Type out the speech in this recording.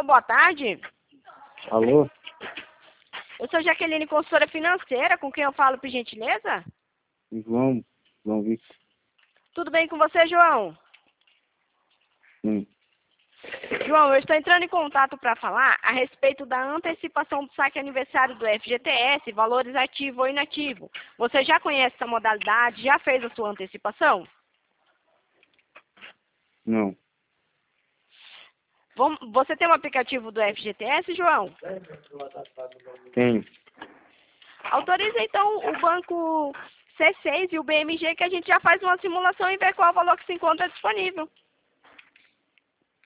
boa tarde. Alô? Eu sou Jaqueline, consultora financeira, com quem eu falo, por gentileza? João Victor. Tudo bem com você, João? Sim. João, eu estou entrando em contato para falar a respeito da antecipação do saque aniversário do FGTS, valores ativo ou inativo. Você já conhece essa modalidade? Já fez a sua antecipação? Não. Você tem um aplicativo do FGTS, João? Tenho. Autoriza então o banco C6 e o BMG que a gente já faz uma simulação e vê qual é o valor que se encontra disponível.